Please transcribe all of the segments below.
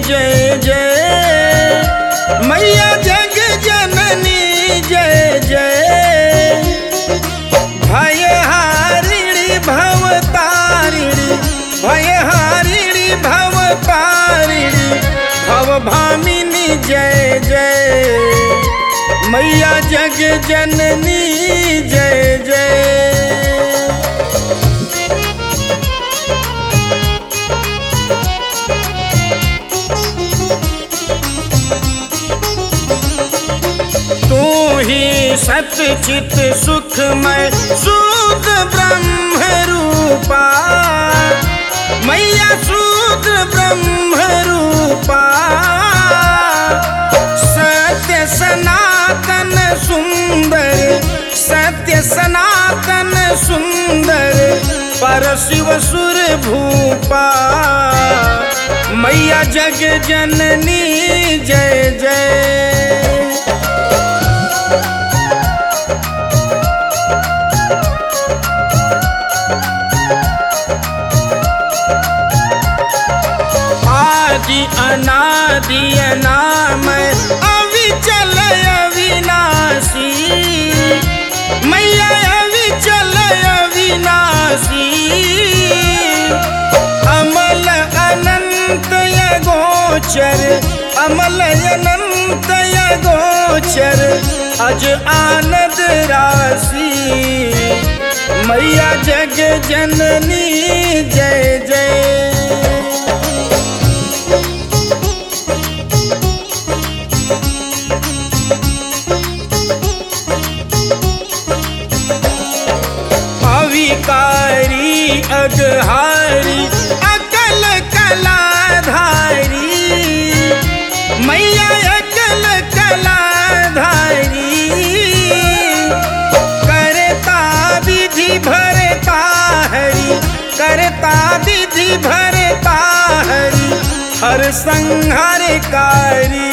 जय जय, मैया जग जननी जय जय। भयहारिणी भवतारिणी, भयहारिणी भवतारिणी, भवभामिनी जय जय, मैया जग जननी जय जय। तू ही सतचित सुखमय शुद्ध ब्रह्म रूपा, मैया शुद्ध ब्रह्म रूपा। सत्य सनातन सुंदर, सत्य सनातन सुंदर, परशिव सुर भूपा, मैया जग जननी जय जय। आदि अनादि अनामय अविचल अविनाशी, मैया अविचल अविनाशी। अमल अनंत अगोचर, अमल अनंत अगोचर, अज आनंद राशि, मैया जग जननी जय जय। अविकारी अगहारी अकल कलाधारी, मैया अकल कलाधारी। करता विधि भरता हरि, करता विधि भरता हरि, हर संहारकारी,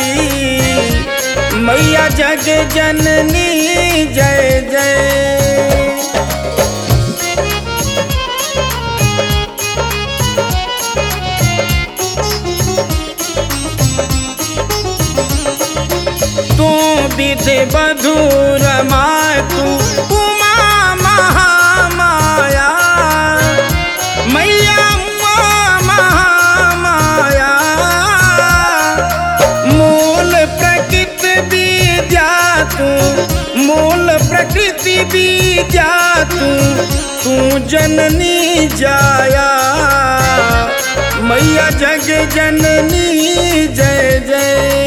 मैया जग जननी जय जय। तू विधि बधूर मातु उमा महामाया, मैया उमा महामाया। मूल प्रकृति विद्या तू, मूल प्रकृति विद्या तू जननी जाया, मैया जग जननी जय जय।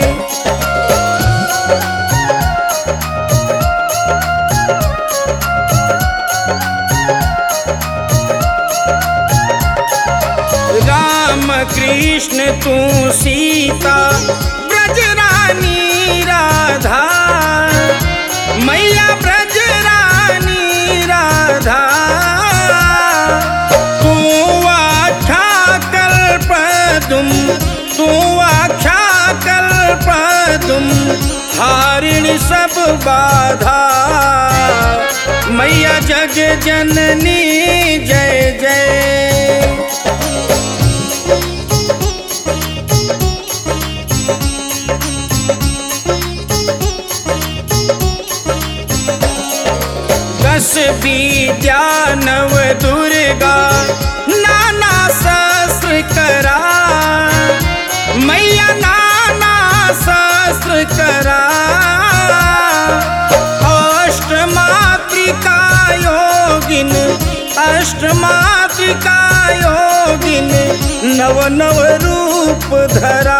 राम कृष्ण तू सीता ब्रजरानी राधा, मैया ब्रजरानी राधा। तू आख्या कल्पदुम, तू आख्या कल्पदुम, हारिणी सब बाधा, मैया जग जननी जय जय। दस विद्या नव दुर्गा नाना शस्त्र करा, मैया नाना शस्त्र करा। अष्टमातृका योगिन, अष्टमातृका योगिन, नव नव रूप धरा,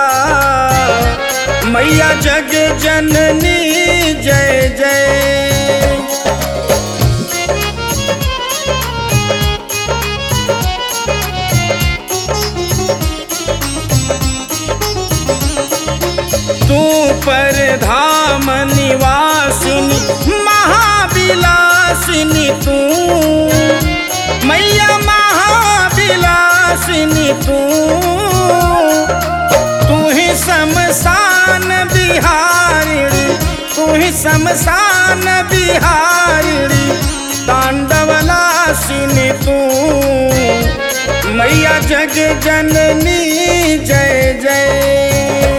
मैया जग जननी जय जय। तू परधाम निवासिनी महाविलासिनी तू, मैया महाविलासिनी तू। तू ही शमशान बिहारिणी, तू ही शमशान बिहारिणी, तांडवलासिनी तू, मैया जग जननी जय जय।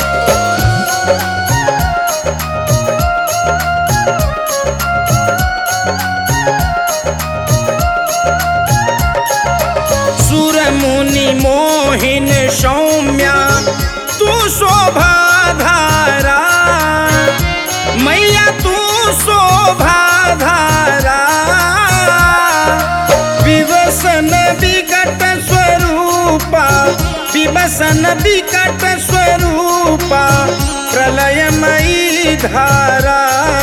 सुर मुनि मोहिन सौम्या तू शोभा धारा, मैया तू शोभा धारा। विवसन विकट स्वरूपा, विवसन विकट स्वरूपा, प्रलयमयी धारा।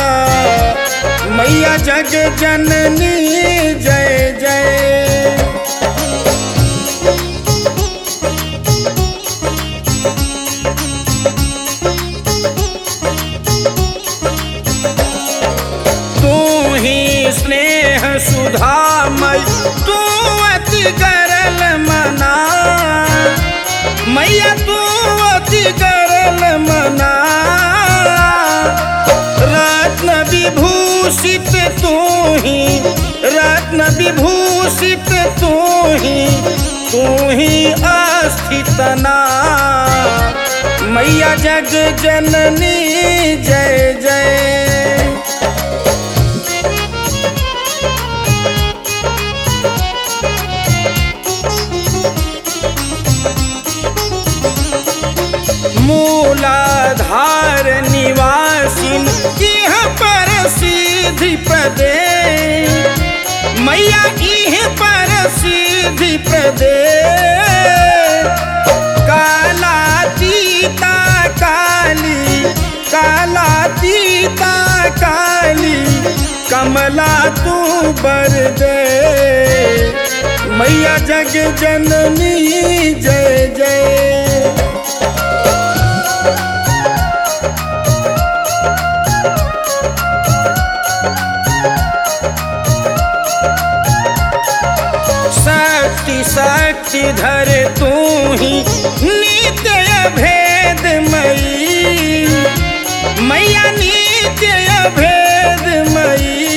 मैया जग जननी जय जय। स्नेह सुधामय तू अति गरल मना, मैया तू अति गरल मना। रत्न विभूषित तू ही, रत्न विभूषित तू ही अस्थितना। मैया जग जननी जय जय। मूलाधार निवासिन इह पर सिद्धि प्रदे, मैया इह पर सिद्धि प्रदे। कालातीता काली, कालातीता काली, कमला तू बर दे। मैया जग जननी जय जय। शक्ति धर तू ही नित्य भेदमयी, मैया नित्य भेदमयी।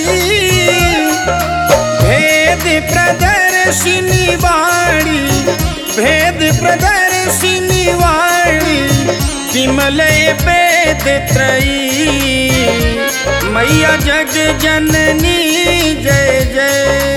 भेद प्रदर्शिनी वाणी, भेद प्रदर्शिनी वाणी, विमलय वेद त्रयी। मैया जग जननी जय जय।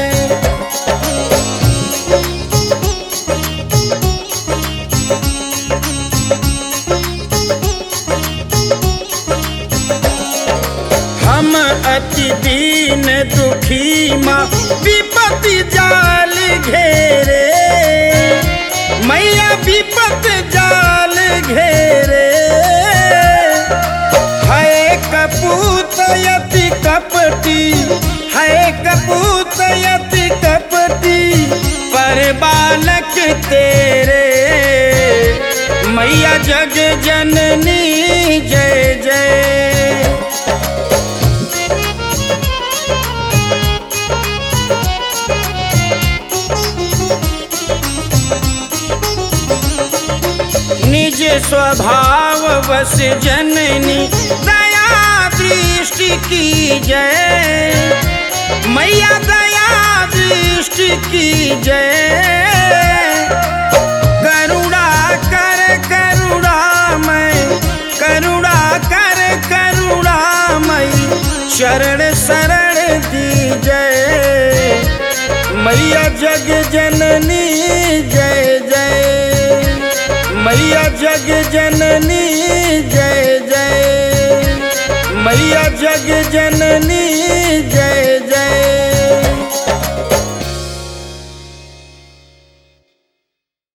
हम अति दीन दुखी माँ विपत्ति जाल घेरे, मैया विपत्ति जाल घेरे। है कपूत यति कपटी, है कपूत यति कपटी, पर बालक तेरे। मैया जग जननी जय जय। निज स्वभाव बस जननी दया दृष्टि की जय, मैया दया दृष्टि की जय। करुणा कर करुणामय, करुणा कर करुणामय, शरण शरण दी जय। मैया जग जननी जय जय। मैया जग जननी जय जय। मैया जग जननी जय।